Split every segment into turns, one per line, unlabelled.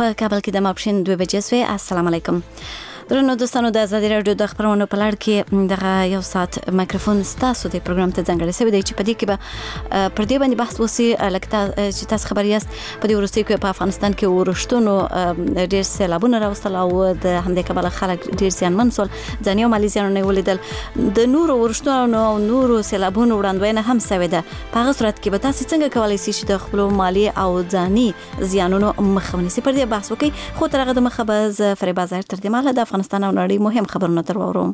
په کابل کې د ماپښین 2 بجې سوې. السلام علیکم. درنو دوستانو، د ازادي راډیو د خبرونو په لړ کې دغه یو ساعت مایکروفون ستاسو د پروګرام ته ځانګړی شوی دی چې په دې کې به پر دې باندې بحث وشي لکه چې تاسو خبر یاست په دې وروستیو کې په افغانستان کې ورښتونو ډېر سیلابونه راوستل او د همدې کبله خلک ډېر زیانمن شول، ځاني او مالي زیانونه ولیدل. د نورو ورښتونو او نورو سیلابونو وړاندوینه هم شوې ده. په هغه صورت کې به تاسو څنګه کولی شئ چې د خپلو مالي او ځاني زیانونو مخه ونیسئ؟ پر دې بحث وکړئ، خو تر هغه دمخه به زه فریبا ظاهر تر دې مهاله د افغانستان او نړۍ مهم خبرونه در واورم.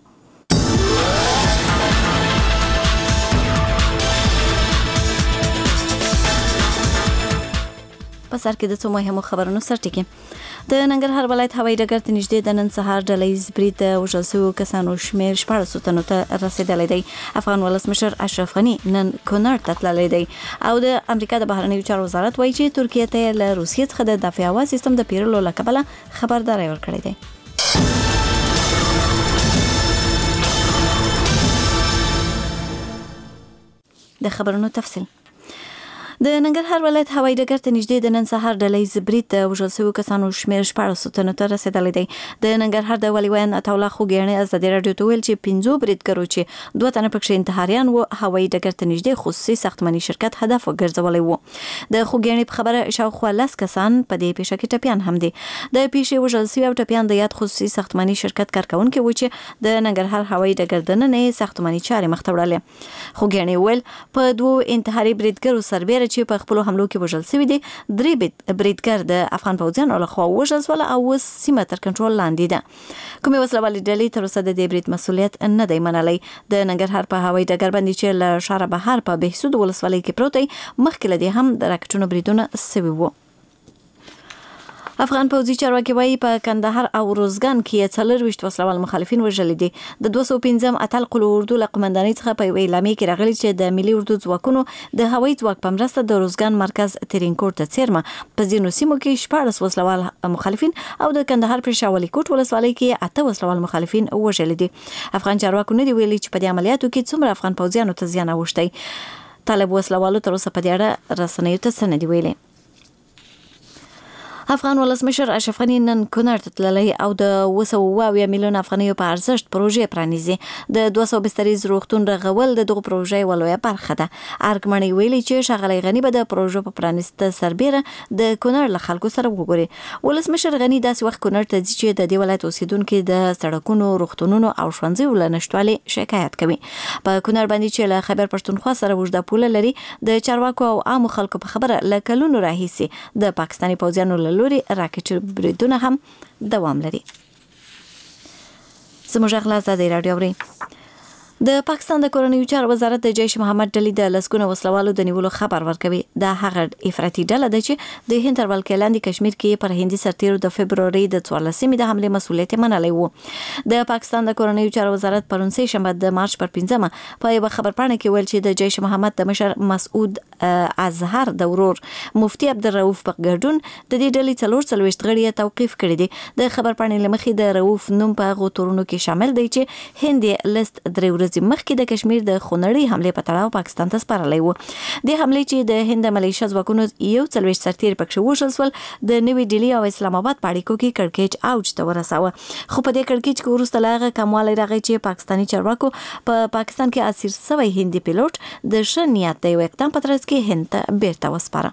په سر کې د څو مهمو خبرونو سرټکی. د ننګرهار ولایت هوایي ډګر ته نږدې د نن سهار ډلهییز برید د وژل شویو کسانو شمېر 1400 تنو ته رسېدلی دی. افغان ولسمشر اشرف غني نن کونړ ته تللی دی او د امریکا د بهرنیو چارو وزارت وایي چې ترکیې ته له روسیې څخه د دفاعي هوا سیستم د پیرلو له کبله خبرداری ورکړی دی. د خبرونو تفصیل. د ننګرهار ولایت هوایي ډګر ته نږدې د نن سهار ډلهییز برید د وژل شویو کسانو شمېر 1400 تنو ته رسېدلی دی. د ننګرهار د والي ویاند عطاالله خوږیاڼي ازادي راډیو ته ویل چې 5 بریدګرو چې 2 تنه پکښې انتحاریان وو هوایي ډګر ته نږدې خصوصي ساختماني شرکت هدف وګرځولی وو. د خوږیاڼي په خبره شاوخوا 10 کسان په دې پیښه کې ټپیان هم دي. د پیښې وژل شوي او ټپیان د یاد خصوصي ساختماني شرکت کارکونکي وو چې د ننګرهار هوایي ډګر دننه ساختماني چارې مخ ته وړلې. خوږیاڼي ویل په 2 انتحاري بریدګرو سربېره چې په خپلو حملو کې وژل شوي دي، 3 بریدګر د افغان پوځیانو لخوا وژل شول او اوس سیمه تر کنټرول لاندې ده. کومې وسلوالې ډلې تر اوسه د دې برید مسؤلیت نه دی منلی. د ننګرهار په هوایي ډګر باندې چې له ښاره بهر په بهسود ولسوالۍ کې پروت دی، مخکې له دې هم د راکټونو بریدونه شوي وو. افغان پوځي چارواکي وایي په کندهار او روزګان کې 24 وسلوال مخالفین وژلي دي. د 205 اتل قلو اردو له قومندانۍ څخه په اعلامیه کې راغلي چې د ملي اردو ځواکونو د هوایي ځواک په مرسته د روزګان مرکز ترینکوټ ته څیرمه په ځینو سیمو کې 14 وسلوال مخالفین او د کندهار په شاولي کوټ ولسوالۍ کې 8 وسلوال مخالفین وژلي دي. افغان چارواکو نه دی ویلي چې په دې عملیاتو کې څومره افغان پوځیانو ته زیان اوښتی. طالب وسلوالو تر اوسه په دې اړه رسنیو ته څه نه دي ویلي. افغان ولسمشر اشرف غني نن کونړ ته تللی او د 220 میلیون افغانیو په ارزښت پروژې پرانیزي. د 200 بستریز روغتون رغول د دغه پروژې یوه لویه برخه ده. ارګمنۍ ویلي چې ښاغلی غني به د پروژو په پرانیسته سربېره د کونړ له خلکو سره وګوري. ولسمشر غني داسې وخت کونړ ته ځي چې د دې ولایت اوسیدونکي د سړکونو، روغتونونو او ښوونځیو له نشتوالي شکایت کوي. په کونړ باندې چې له خیبر پښتونخوا سره اوږده پوله لري، د چارواکو او عامو خلکو په خبره له کلونو راهیسې د پاکستاني پوځیانو له لوري راکټ بریدونه هم دوام لري. زموږ غلا ازادي راډیو اوري. د پاکستان د کورنیو چارو وزارت د جیش محمد ډلې د لسګونه وسلوالو د نیولو خبر ورکوي. دا هغه افراطي ډله ده چې د هند تر ولکې لاندې کشمیر کې پر هندي سرتیرو د فبروري د 14مې د حملې مسؤلیت منلی وو. د پاکستان د کورنیو چارو وزارت پرون سه شنبه د مارچ پر 15مه په یوه خبرپاڼه کې ویل چې د جیش محمد د مشر مسعود اظهر د ورور مفتي عبدالرؤف په ګډون د دې ډلې 44 غړي توقیف کړي دي. د خبرپاڼې لمخې د رؤف نوم په هغو تورونو کې شامل دی چې هند لیست 3 ورځې مخکې د کشمیر د خونړۍ حملې په تړاو پاکستان ته سپارلی و. د حملې چې د هند ملیشیا ځواکونو 41 سرتیري پکښې وژل شول، د نوې ډیلي او اسلام آباد په اړیکو کې کړکېچ اوج ته ورساوه. خو په دې کړکېچ کې وروسته له هغه کموالی راغی چې پاکستاني چارواکو په پاکستان کې اسیر شوی هندي پیلوټ د ښه نیت د یو اقدام په ترڅ کې هند ته بیرته وسپاره.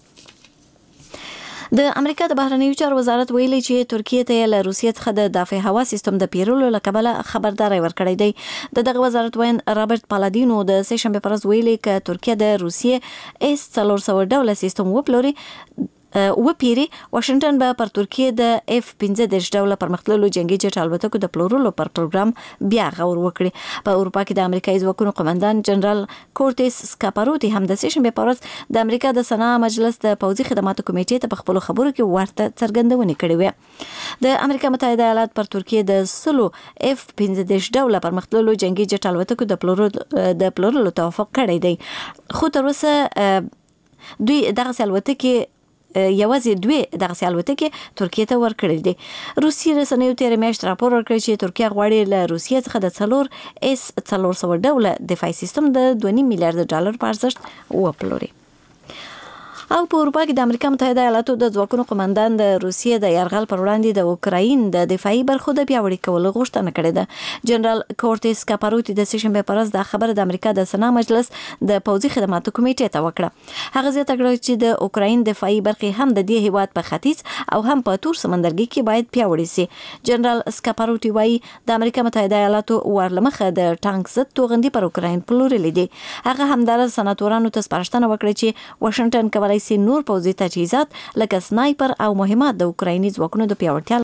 د امریکا د بهرنیو چارو وزارت ویلي چې ترکیې ته له روسیې څخه د دفاعي هوا سیستم د پیرلو له کبله خبرداری ورکړی دی. دغه وزارت ویاند رابرټ پالادینو د سه شنبې پر ورځ ویلي چې ترکیه د روسیې اس 400 ډوله سیستم وپیري، واشنگټن به پر ترکیې د F-15 ډوله پرمختللو جنگي جټ الوتکو د پلورلو پر پروګرام بیا غور وکړي. په اروپا کې د امریکایي ځواکونو قومندان جنرال کورټیس سکاپاروتی هم د سه شنبې پر ورځ د امریکا د سنا مجلس د پوځي خدماتو کمیټې ته په خپلو خبرو کې ورته څرګندونې کړې وې. د امریکا متحده ایالات پر ترکیې د 10 F-15 ډوله پرمختللو جنگي جټ الوتکو د پلورلو توافق کړی دی. خو تر اوسه دوی دغه الوتکې یوازې 2 دغه الوتکې ترکیې ته ورکړل دي. روسي رسنیو تیر میاشت راپور ورکړ چې ترکیه غواړي له روسیې څخه د 400 ډوله دفاعي سیستم د $2.5 میلیارډ په ارزښت وپلوري. او په اروپا کې د امریکا متحده ایالاتو د ځواکونو قومندان د روسیې د یرغل پر وړاندې د اوکراین د دفاعي برخو د پیاوړي کولو غوښتنه کړې ده. جنرال کورټیس کاپاروتی د سشنبه پر ورځ د خبر د امریکا د سنا مجلس د پوځي خدماتو کمیټې ته وکړه. هغه زیاته کړه چې د اوکراین دفاعي برخې هم د دې هیواد په ختیځ او هم په تور سمندرګي کې باید پیاوړي سي. جنرال سکاپاروتی وایي د امریکا متحده ایالاتو ورلمخه د ټانک ضد توغندي پر اوکراین پلورلې دي. هغه همدارس سناتورانو ته سپارښتنه وکړه چې واشنگټن کولای شي نور پوځي تجهیزات لکه سنایپر او مهمات د اوکرایني ځواکونو د پیاوړتیا